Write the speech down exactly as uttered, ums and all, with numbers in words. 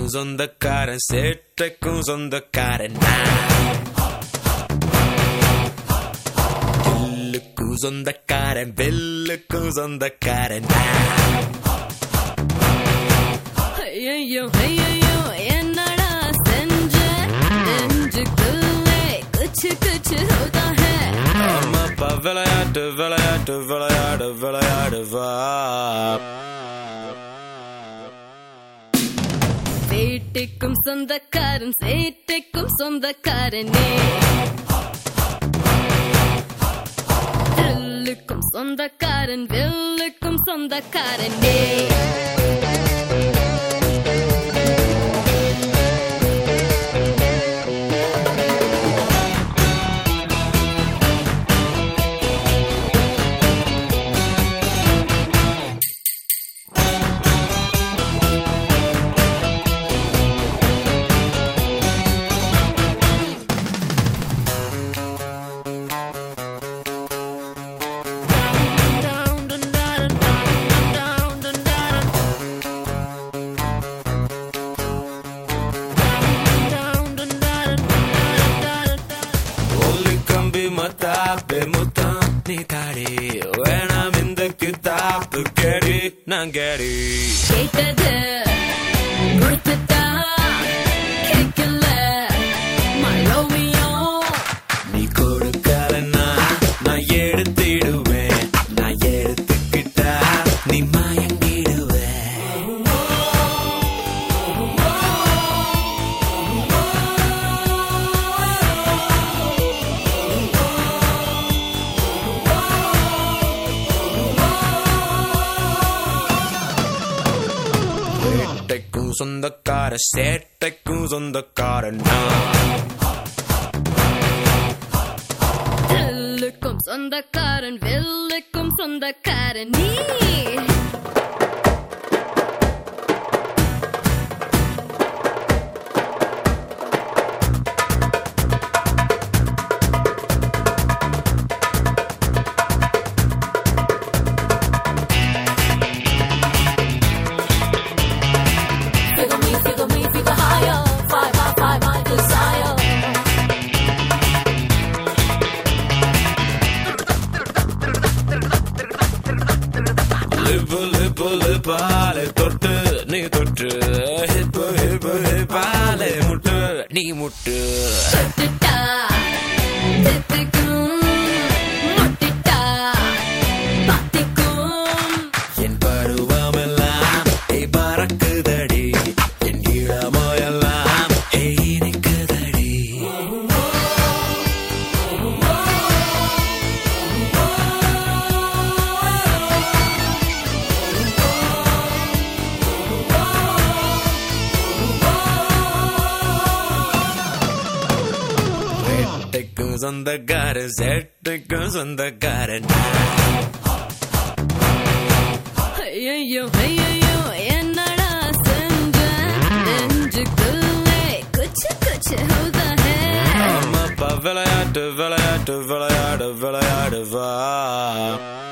தில்லுக்கும் சொந்தக்காரன் சேட்டைக்கும் சொந்தக்காரன் நான். தில்லுக்கும் சொந்தக்காரன் வெல்லுக்கும் சொந்தக்காரன் நான். ஐயோ ஐயோ என்னடா செஞ்ச நெஞ்சுக்குள்ளே குச்சு குச்சு ஹோதா ஹை. அம்மாப்பா விளையாட்டு விளையாட்டு விளையாடு விளையாடு வா. வேட்டைக்கும் சொந்தக்காரன் சேட்டைக்கும் சொந்தக்காரனே. தில்லுக்கும் சொந்தக்காரன் வில்லுக்கும் சொந்தக்காரனே. மத்தாப்பே முத்தம் நீ தாடி வேணாம் இந்த கித்தாப்பு கேடி நான் கேடி. கேட்டது கொடுத்துட்டா கேட்கல மழோமியோ. நீ கொடுக்கலன்னா நான் எடுத்திடுவேன், நான் எடுத்துக்கிட்டா நீ மயங்கிடுவேன். வேட்டைக்கும் சொந்தக்கார சேட்டைக்கும் சொந்தக்காரன் நான். தில்லுக்கும் சொந்தக்காரன் வில்லுக்கும் சொந்தக்காரன் நீ. லிப்பு லிப்பு லிப்பாலே தொட்டு நீ தொட்டு ஹிப்பு ஹிப்பு ஹிப்பாலே முட்டு நீ முட்டு. தொட்டுட்டா தித்திக்கும் முட்டிட்டா பத்திக்கும். என் பருவமெல்லாம் ஏய் பறக்குதடி, என் இளமையெல்லாம் ஏய் இனிக்குதடி. வேட்டைக்கும் சொந்தக்காரன் சேட்டைக்கும் சொந்தக்காரன் நான். ஐயோ ஐயோ என்னடா செஞ்ச நெஞ்சுக்குள்ளே குச்சு குச்சு ஹோதா ஹை. அம்மாப்பா விளையாட்டு விளையாட்டு விளையாடு விளையாடு வா.